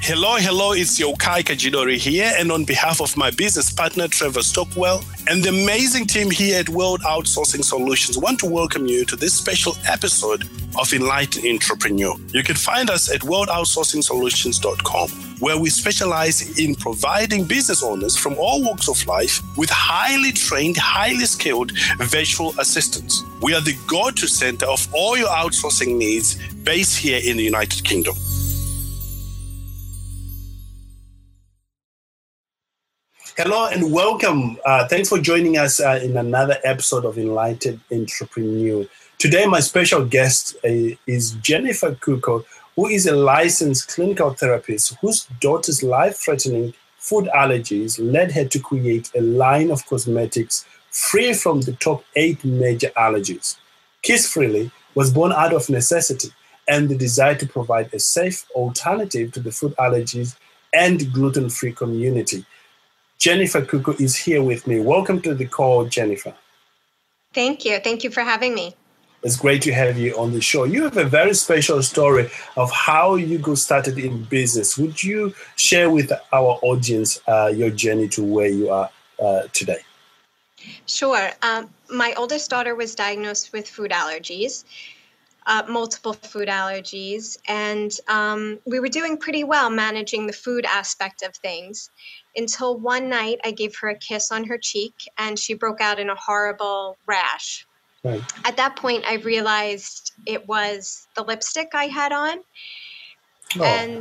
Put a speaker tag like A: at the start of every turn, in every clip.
A: Hello, it's Yokai Kajidori here, and on behalf of my business partner, Trevor Stockwell, and the amazing team here at World Outsourcing Solutions, want to welcome you to this special episode of Enlightened Entrepreneur. You can find us at worldoutsourcingsolutions.com, where we specialize in providing business owners from all walks of life with highly trained, highly skilled virtual assistants. We are the go-to center of all your outsourcing needs based here in the United Kingdom. Hello and welcome. Thanks for joining us in another episode of Enlightened Entrepreneur. Today, my special guest is Jennifer Kuko, who is a licensed clinical therapist whose daughter's life-threatening food allergies led her to create a line of cosmetics free from the top 8 major allergies. Kiss Freely was born out of necessity and the desire to provide a safe alternative to the food allergies and gluten-free community. Jennifer Kuko is here with me. Welcome to the call, Jennifer.
B: Thank you. Thank you for having me.
A: It's great to have you on the show. You have a very special story of how you got started in business. Would you share with our audience your journey to where you are today?
B: Sure. My oldest daughter was diagnosed with food allergies. Multiple food allergies, and we were doing pretty well managing the food aspect of things until one night I gave her a kiss on her cheek and she broke out in a horrible rash.
A: Right.
B: At that point, I realized it was the lipstick I had on, and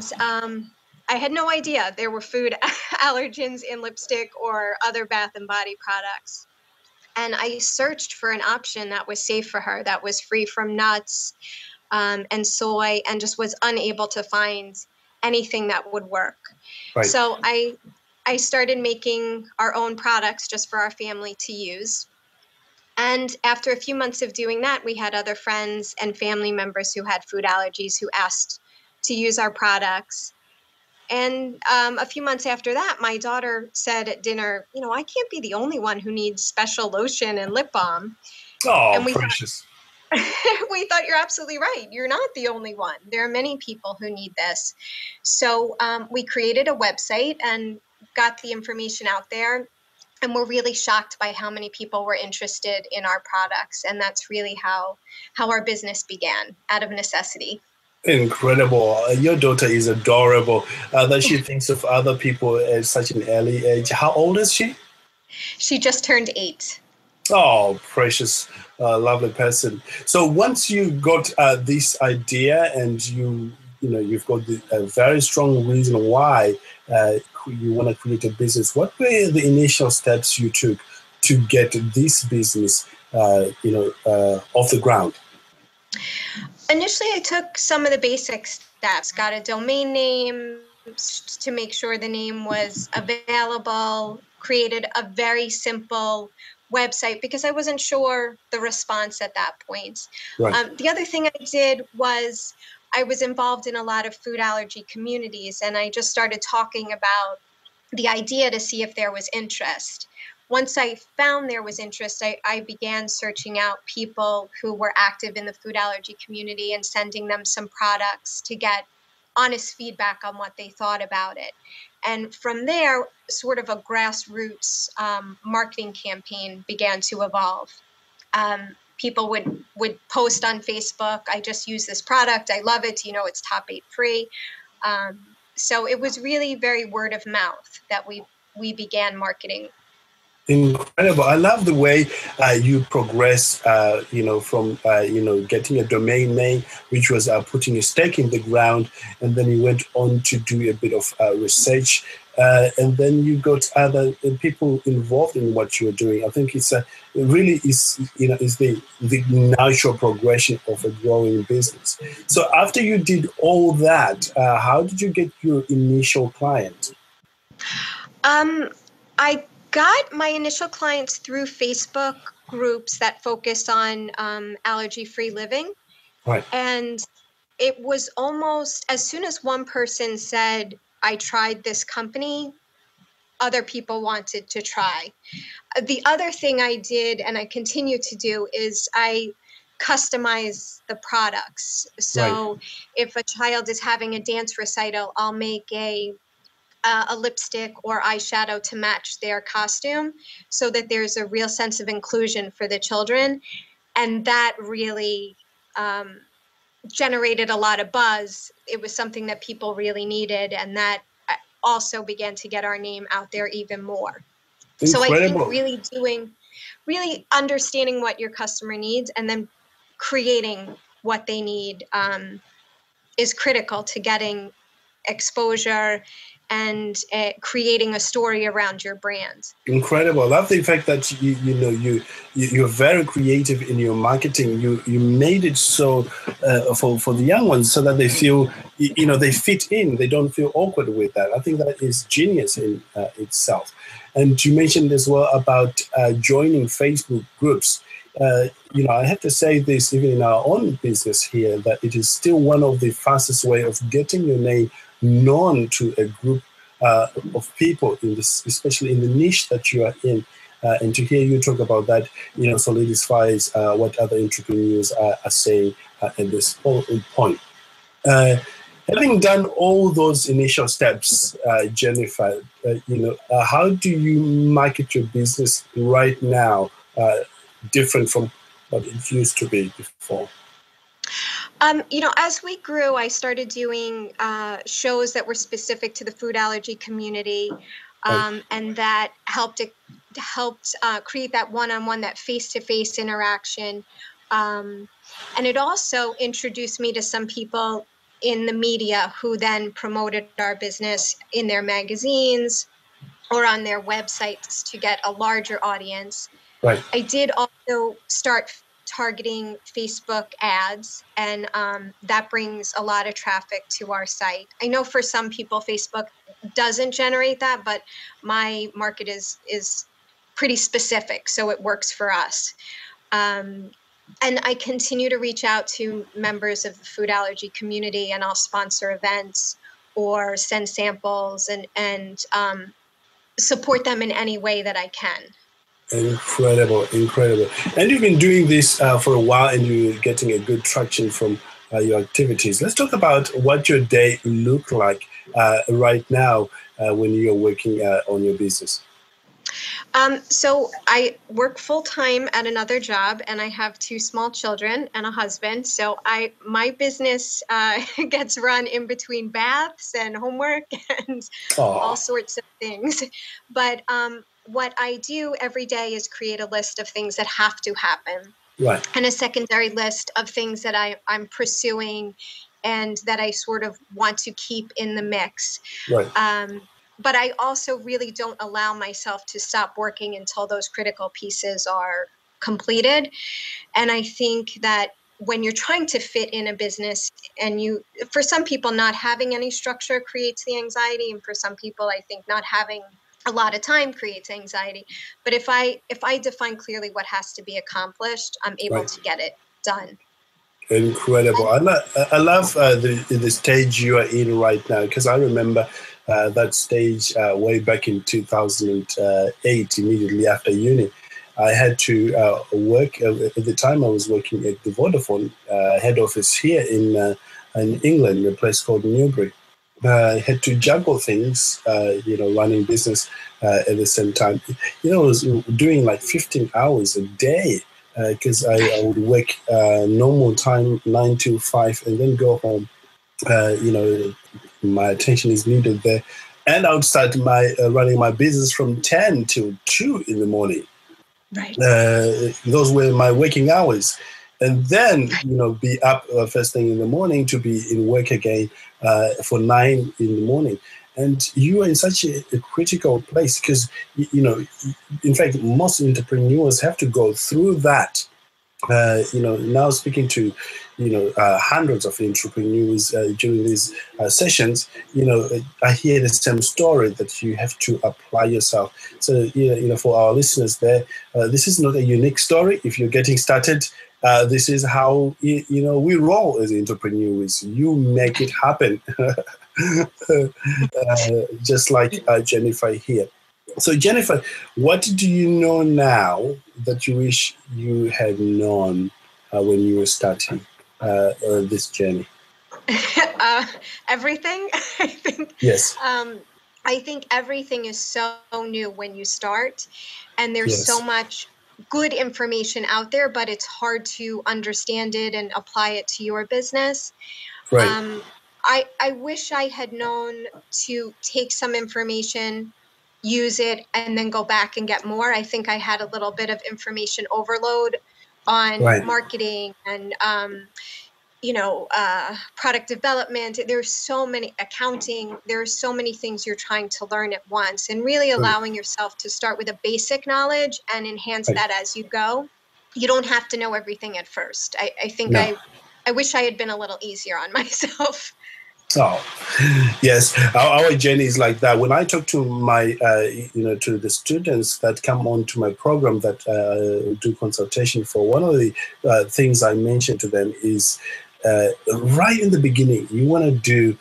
B: I had no idea there were food allergens in lipstick or other Bath and Body products. And I searched for an option that was safe for her, that was free from nuts and soy, and just was unable to find anything that would work.
A: Right.
B: So I started making our own products just for our family to use. And after a few months of doing that, we had other friends and family members who had food allergies who asked to use our products. And a few months after that, my daughter said at dinner, I can't be the only one who needs special lotion and lip balm.
A: Oh,
B: and
A: precious.
B: We thought you're absolutely right. You're not the only one. There are many people who need this. So we created a website and got the information out there. And we're really shocked by how many people were interested in our products. And that's really how our business began, out of necessity.
A: Incredible. Your daughter is adorable. That she thinks of other people at such an early age. How old is she?
B: She just turned 8.
A: Oh, precious, lovely person. So once you got this idea and you've got a very strong reason why you want to create a business, what were the initial steps you took to get this business, off the ground?
B: Initially, I took some of the basic steps, got a domain name to make sure the name was available, created a very simple website because I wasn't sure the response at that point.
A: Right.
B: The other thing I did was I was involved in a lot of food allergy communities, and I just started talking about the idea to see if there was interest. Once I found there was interest, I began searching out people who were active in the food allergy community and sending them some products to get honest feedback on what they thought about it. And from there, sort of a grassroots marketing campaign began to evolve. People would post on Facebook, I just use this product, I love it, it's top 8 free. So it was really very word of mouth that we began marketing.
A: Incredible. I love the way you progress, from, getting a domain name, which was putting a stake in the ground. And then you went on to do a bit of research. And then you got other people involved in what you're doing. I think it really is the natural progression of a growing business. So after you did all that, how did you get your initial client?
B: I got my initial clients through Facebook groups that focus on allergy-free living.
A: Right.
B: And it was almost as soon as one person said, I tried this company, other people wanted to try. The other thing I did, and I continue to do, is I customize the products. So if a child is having a dance recital, I'll make a lipstick or eyeshadow to match their costume so that there's a real sense of inclusion for the children. And that really generated a lot of buzz. It was something that people really needed, and that also began to get our name out there even more.
A: Incredible.
B: So I think really understanding what your customer needs and then creating what they need is critical to getting exposure and creating a story around your brand.
A: Incredible. I love the fact that you're very creative in your marketing. You made it so for the young ones so that they feel they fit in. They don't feel awkward with that. I think that is genius in itself. And you mentioned as well about joining Facebook groups. I have to say this, even in our own business here, that it is still one of the fastest way of getting your name known to a group of people, especially in the niche that you are in. And to hear you talk about that, solidifies what other entrepreneurs are saying at this point. Having done all those initial steps, Jennifer, how do you market your business right now, different from what it used to be before?
B: As we grew, I started doing shows that were specific to the food allergy community, and that helped create that one-on-one, that face-to-face interaction. And it also introduced me to some people in the media who then promoted our business in their magazines or on their websites to get a larger audience.
A: Right.
B: I did also start targeting Facebook ads, and that brings a lot of traffic to our site. I know for some people Facebook doesn't generate that, but my market is pretty specific, so it works for us. And I continue to reach out to members of the food allergy community, and I'll sponsor events or send samples and support them in any way that I can.
A: Incredible. And you've been doing this for a while, and you're getting a good traction from your activities. Let's talk about what your day look like right now when you're working on your business.
B: So I work full time at another job, and I have 2 small children and a husband. So my business gets run in between baths and homework and all sorts of things. But what I do every day is create a list of things that have to happen,
A: right,
B: and a secondary list of things that I'm pursuing and that I sort of want to keep in the mix.
A: Right.
B: But I also really don't allow myself to stop working until those critical pieces are completed. And I think that when you're trying to fit in a business, and for some people, not having any structure creates the anxiety, and for some people, I think not having a lot of time creates anxiety. But if I define clearly what has to be accomplished, I'm able to get it done.
A: Incredible. I love the stage you are in right now, because I remember that stage way back in 2008, immediately after uni. I had to work, at the time I was working at the Vodafone head office here in England, in a place called Newbury. I had to juggle things, running business at the same time. I was doing like 15 hours a day, because I would work normal time, 9 to 5, and then go home. My attention is needed there. And I would start running my business from 10 till 2 in the morning.
B: Right.
A: Those were my working hours. And then, be up first thing in the morning to be in work again for 9 in the morning. And you are in such a critical place because, in fact, most entrepreneurs have to go through that. Now speaking to, hundreds of entrepreneurs during these sessions, I hear the same story that you have to apply yourself. So, for our listeners there, this is not a unique story. If you're getting started, this is how, we roll as entrepreneurs. You make it happen, just like Jennifer here. So, Jennifer, what do you know now that you wish you had known when you were starting this journey?
B: Everything. I think.
A: Yes.
B: I think everything is so new when you start, and there's
A: Yes.
B: so much good information out there, but it's hard to understand it and apply it to your business.
A: Right.
B: I wish I had known to take some information, use it, and then go back and get more. I think I had a little bit of information overload on
A: Right.
B: marketing and product development. There's so many accounting. There's so many things you're trying to learn at once, and really allowing yourself to start with a basic knowledge and enhance
A: Right.
B: that as you go. You don't have to know everything at first. I think
A: No.
B: I wish I had been a little easier on myself.
A: Oh, yes. Our journey is like that. When I talk to my, to the students that come on to my program that do consultation for, one of the things I mention to them is right in the beginning, you want to do,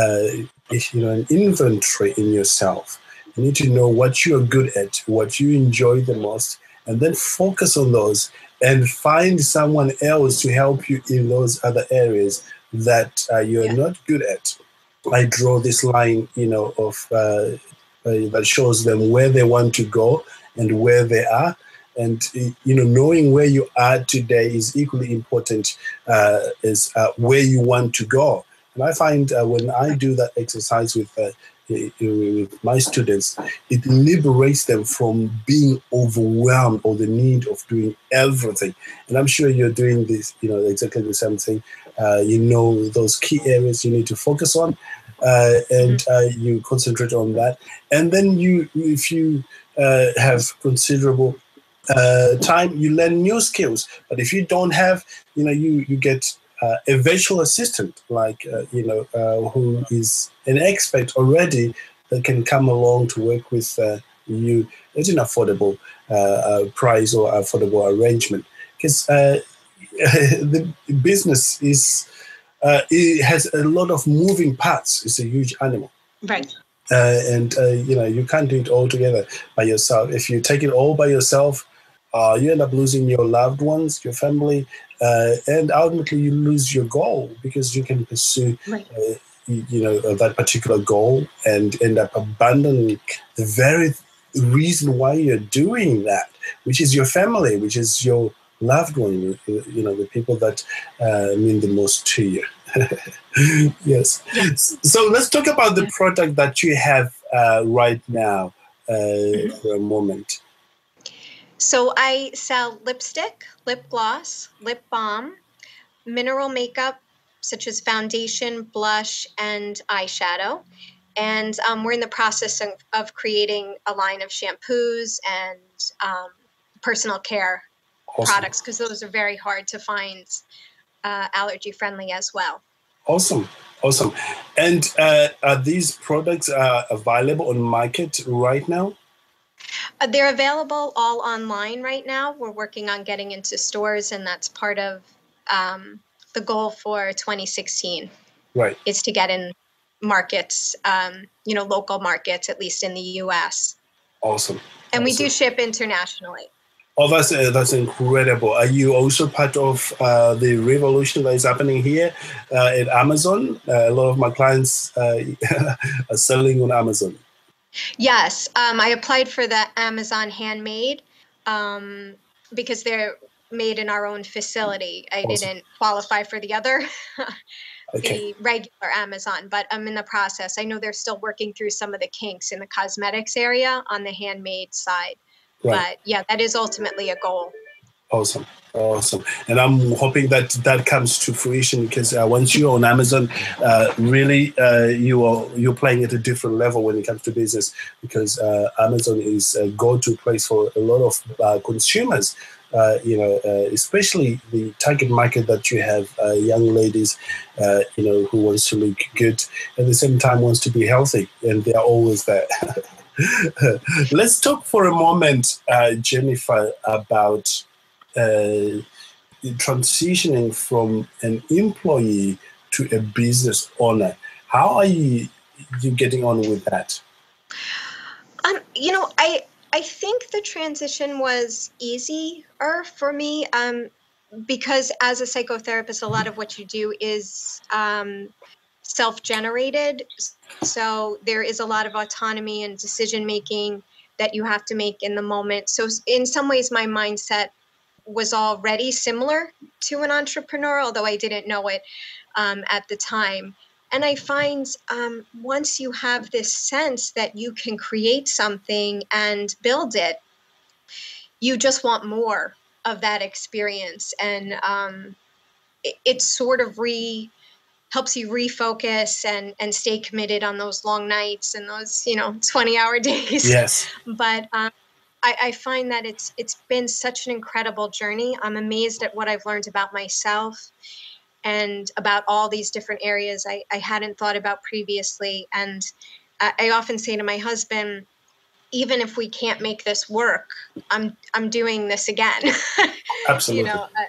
A: an inventory in yourself. You need to know what you're good at, what you enjoy the most, and then focus on those and find someone else to help you in those other areas that you're not good at. I draw this line, of that shows them where they want to go and where they are. And, knowing where you are today is equally important as where you want to go. And I find when I do that exercise with my students, it liberates them from being overwhelmed or the need of doing everything. And I'm sure you're doing this, exactly the same thing. Those key areas you need to focus on, and you concentrate on that. And then if you have considerable time, you learn new skills. But if you don't have, you get a virtual assistant, like, who is an expert already that can come along to work with you at an affordable price or affordable arrangement. Because the business it has a lot of moving parts. It's a huge animal.
B: Right.
A: And you can't do it all together by yourself. If you take it all by yourself, you end up losing your loved ones, your family, and ultimately you lose your goal, because you can pursue that particular goal and end up abandoning the very reason why you're doing that, which is your family, which is your loved one, the people that mean the most to you. Yes. So let's talk about the product that you have right now for a moment.
B: So I sell lipstick, lip gloss, lip balm, mineral makeup such as foundation, blush, and eyeshadow. And we're in the process of creating a line of shampoos and personal care products, because those are very hard to find allergy friendly as well.
A: Awesome. And are these products available on market right now?
B: They're available all online right now. We're working on getting into stores, and that's part of the goal for 2016.
A: Right.
B: Is to get in markets, local markets, at least in the U.S.
A: Awesome.
B: And we do ship internationally.
A: Oh, that's incredible. Are you also part of the revolution that is happening here at Amazon? A lot of my clients are selling on Amazon.
B: Yes. I applied for the Amazon Handmade because they're made in our own facility. I didn't qualify for the other, the regular Amazon, but I'm in the process. I know they're still working through some of the kinks in the cosmetics area on the handmade side. Right. But yeah, that is ultimately a goal.
A: Awesome. And I'm hoping that comes to fruition, because once you're on Amazon, really you're playing at a different level when it comes to business, because Amazon is a go-to place for a lot of consumers, especially the target market that you have, young ladies, who wants to look good, at the same time wants to be healthy, and they are always there. Let's talk for a moment, Jennifer, about transitioning from an employee to a business owner. How are you getting on with that?
B: I think the transition was easier for me. because as a psychotherapist, a lot of what you do is self-generated. So there is a lot of autonomy and decision-making that you have to make in the moment. So in some ways, my mindset was already similar to an entrepreneur, although I didn't know it at the time. And I find once you have this sense that you can create something and build it, you just want more of that experience. And it sort of helps you refocus and stay committed on those long nights and those 20-hour days.
A: Yes.
B: But I find that it's been such an incredible journey. I'm amazed at what I've learned about myself and about all these different areas I hadn't thought about previously. And I often say to my husband, even if we can't make this work, I'm doing this again.
A: Absolutely.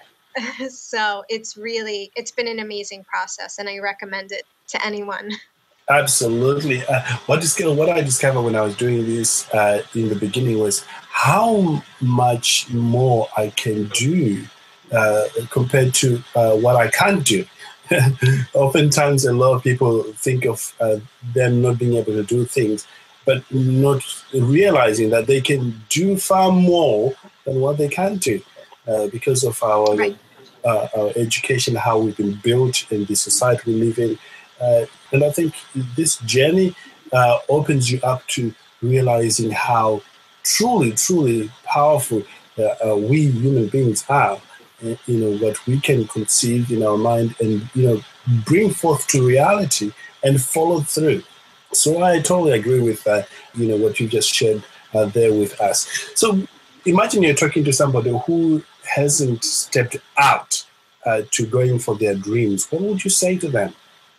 B: So it's been an amazing process, and I recommend it to anyone.
A: Absolutely. What I discovered when I was doing this in the beginning was how much more I can do compared to what I can't do. Oftentimes, a lot of people think of them not being able to do things, but not realizing that they can do far more than what they can do because of our education, how we've been built in the society we live in. And I think this journey opens you up to realizing how truly, truly powerful we human beings are. What we can conceive in our mind and, bring forth to reality and follow through. So I totally agree with what you just shared there with us. So imagine you're talking to somebody who hasn't stepped out to going for their dreams. What would you say to them?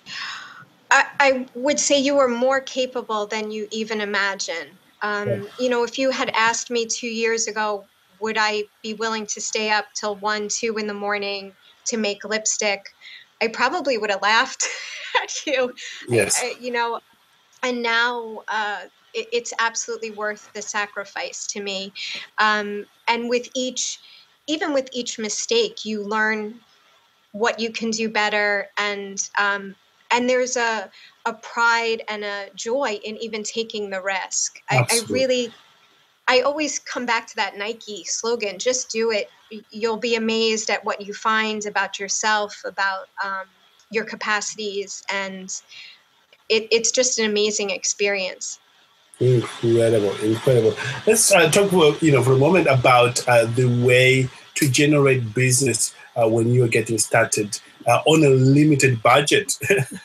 B: I would say you are more capable than you even imagine. If you had asked me 2 years ago, would I be willing to stay up till 1, 2 in the morning to make lipstick, I probably would have laughed at you.
A: Yes.
B: And now it's absolutely worth the sacrifice to me. And even with each mistake, you learn what you can do better, and there's a pride and a joy in even taking the risk. I always come back to that Nike slogan, just do it. You'll be amazed at what you find about yourself, about your capacities, and it's just an amazing experience.
A: Incredible. Let's talk for a moment about the way to generate business when you're getting started on a limited budget.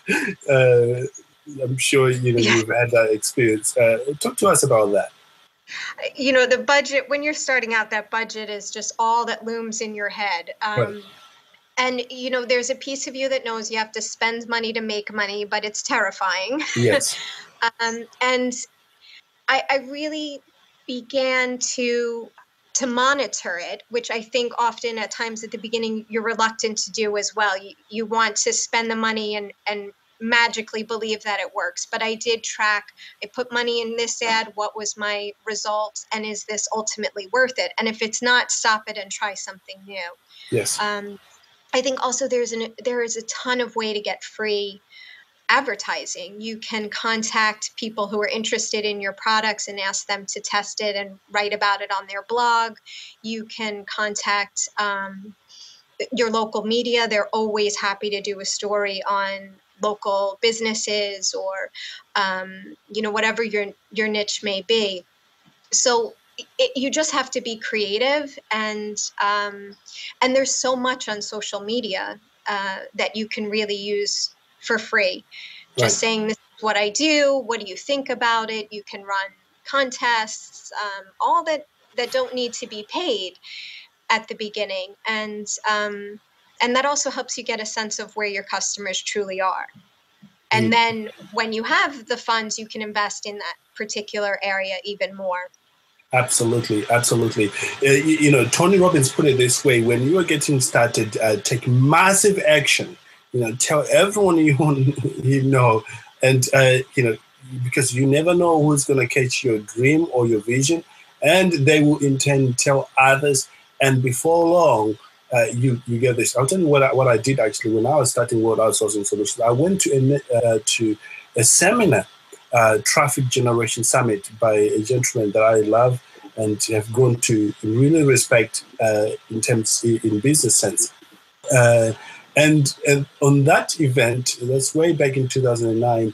A: I'm sure you've had that experience. Talk to us about that.
B: The budget, when you're starting out, that budget is just all that looms in your head.
A: Right.
B: And, there's a piece of you that knows you have to spend money to make money, but it's terrifying.
A: Yes.
B: And I really began to monitor it, which I think often at times at the beginning you're reluctant to do as well. You want to spend the money and magically believe that it works. But I did track, I put money in this ad, what was my result, and is this ultimately worth it? And if it's not, stop it and try something new.
A: Yes.
B: I think also there is a ton of way to get free advertising. You can contact people who are interested in your products and ask them to test it and write about it on their blog. You can contact your local media. They're always happy to do a story on local businesses or whatever your niche may be. So you just have to be creative, and there's so much on social media that you can really use for free. Just saying, this is what I do. What do you think about it? You can run contests, all that don't need to be paid at the beginning. And that also helps you get a sense of where your customers truly are. And then when you have the funds, you can invest in that particular area even more.
A: Absolutely. Tony Robbins put it this way: when you are getting started, take massive action. Tell everyone you know, and because you never know who's going to catch your dream or your vision, and they will in turn tell others. And before long, you get this. I'll tell you what I did actually when I was starting World Outsourcing Solutions. I went to a seminar, Traffic Generation Summit, by a gentleman that I love and have grown to really respect in business sense. And on that event, that's way back in 2009.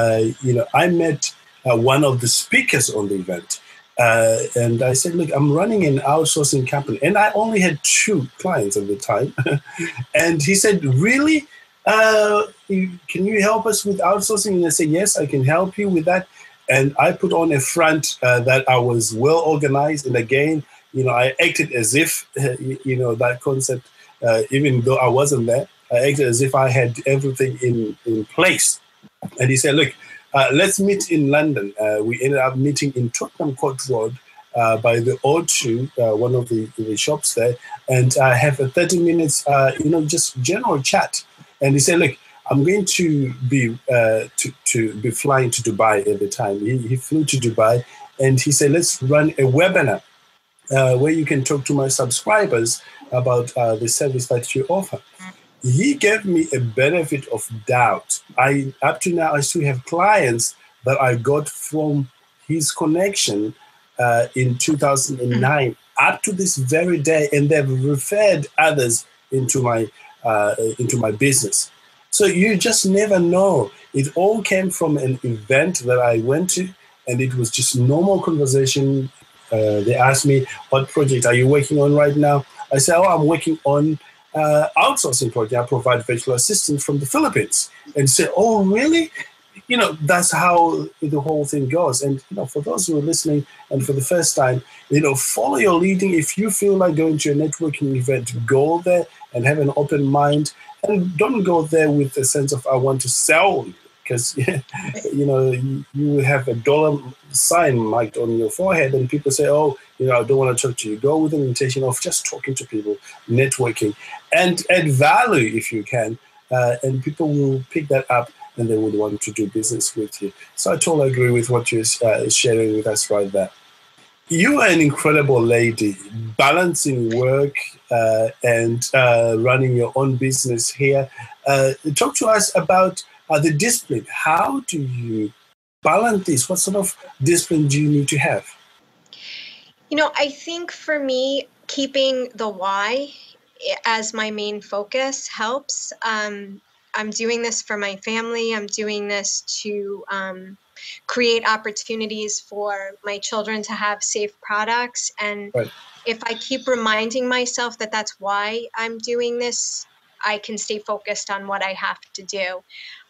A: I met one of the speakers on the event. And I said, look, I'm running an outsourcing company. And I only had 2 clients at the time. And he said, really? Can you help us with outsourcing? And I said, yes, I can help you with that. And I put on a front that I was well organized. And again, I acted as if, that concept, even though I wasn't there, I acted as if I had everything in place. And he said, look, let's meet in London. We ended up meeting in Tottenham Court Road by the O2, one of the shops there, and have a 30 minutes, just general chat. And he said, look, I'm going to be flying to Dubai at the time. He flew to Dubai, and he said, let's run a webinar where you can talk to my subscribers about the service that you offer. He gave me a benefit of doubt. Up to now, I still have clients that I got from his connection in 2009 up to this very day, and they've referred others into my business. So you just never know. It all came from an event that I went to, and it was just normal conversation. They asked me, what project are you working on right now? I said, I'm working on outsourcing project. I provide virtual assistants from the Philippines. And say, oh, really? That's how the whole thing goes. And, for those who are listening and for the first time, follow your leading. If you feel like going to a networking event, go there and have an open mind. And don't go there with a sense of, I want to sell you. Because, you have a dollar sign marked on your forehead and people say, oh, I don't want to talk to you. Go with an intention of just talking to people, networking, and add value if you can. And people will pick that up and they would want to do business with you. So I totally agree with what you're sharing with us right there. You are an incredible lady, balancing work and running your own business here. Talk to us about the discipline. How do you balance this? What sort of discipline do you need to have?
B: I think for me, keeping the why as my main focus helps. I'm doing this for my family. I'm doing this to create opportunities for my children to have safe products. And
A: right.
B: If I keep reminding myself that that's why I'm doing this, I can stay focused on what I have to do.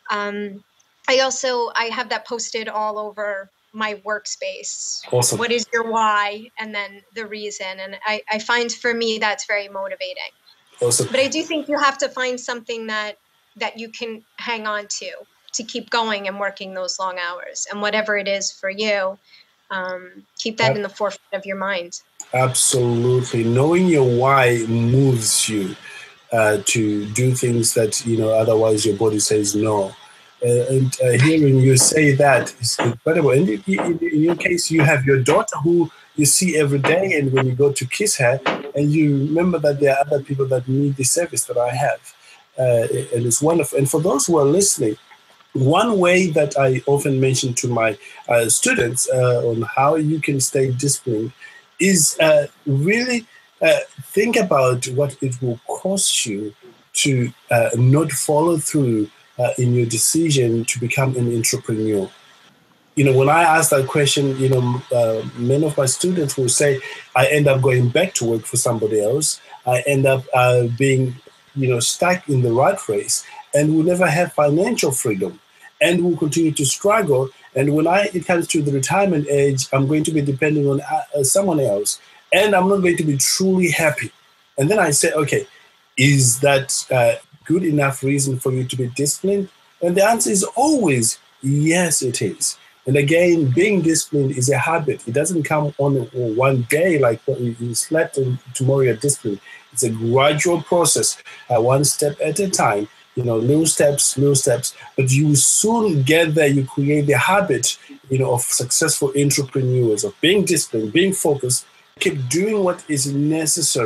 B: I have that posted all over my workspace.
A: Awesome.
B: What is your why? And then the reason. And I find for me, that's very motivating.
A: Awesome.
B: But I do think you have to find something that you can hang on to keep going and working those long hours. And whatever it is for you, keep that in the forefront of your mind. Absolutely.
A: Knowing your why moves you to do things that, otherwise your body says no. And hearing you say that is incredible. And in your case, you have your daughter who you see every day, and when you go to kiss her, and you remember that there are other people that need the service that I have. And it's wonderful. And for those who are listening, one way that I often mention to my students on how you can stay disciplined is really think about what it will cost you to not follow through in your decision to become an entrepreneur. When I ask that question, many of my students will say, I end up going back to work for somebody else. I end up being, stuck in the rat race, and will never have financial freedom, and will continue to struggle. And when it comes to the retirement age, I'm going to be depending on someone else, and I'm not going to be truly happy. And then I say, okay, is that good enough reason for you to be disciplined? And the answer is always, yes, it is. And again, being disciplined is a habit. It doesn't come on one day, like you slept and tomorrow you're disciplined. It's a gradual process, one step at a time, little steps, but you soon get there. You create the habit, of successful entrepreneurs, of being disciplined, being focused, keep doing what is necessary,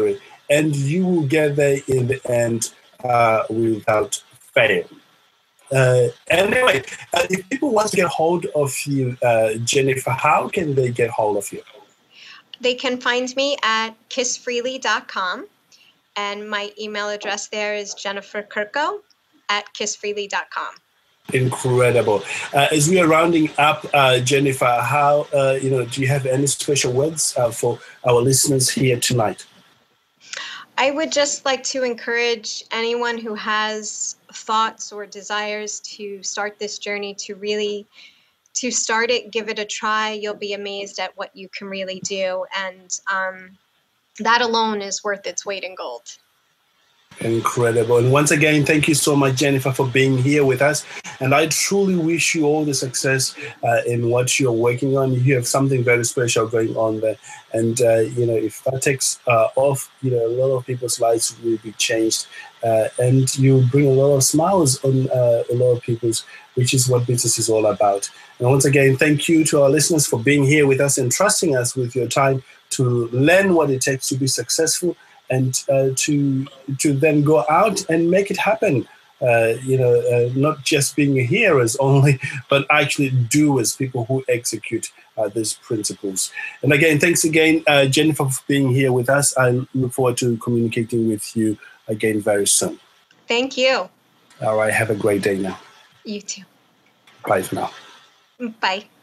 A: and you will get there in the end without fail. Anyway, if people want to get hold of you, Jennifer, how can they get hold of you?
B: They can find me at kissfreely.com, and my email address there is jenniferkirko@kissfreely.com.
A: Incredible. As we are rounding up, Jennifer, how do you have any special words for our listeners here tonight?
B: I would just like to encourage anyone who has thoughts or desires to start this journey to start it, give it a try. You'll be amazed at what you can really do. And that alone is worth its weight in gold.
A: Incredible. And once again, thank you so much, Jennifer, for being here with us. And I truly wish you all the success in what you're working on. You have something very special going on there. And, if that takes off, a lot of people's lives will be changed. And you bring a lot of smiles on a lot of people's, which is what business is all about. And once again, thank you to our listeners for being here with us and trusting us with your time to learn what it takes to be successful and to then go out and make it happen. Not just being hearers only, but actually doers, people who execute these principles. And again, thanks again, Jennifer, for being here with us. I look forward to communicating with you again very soon.
B: Thank you.
A: All right, have a great day now.
B: You too.
A: Bye for now.
B: Bye.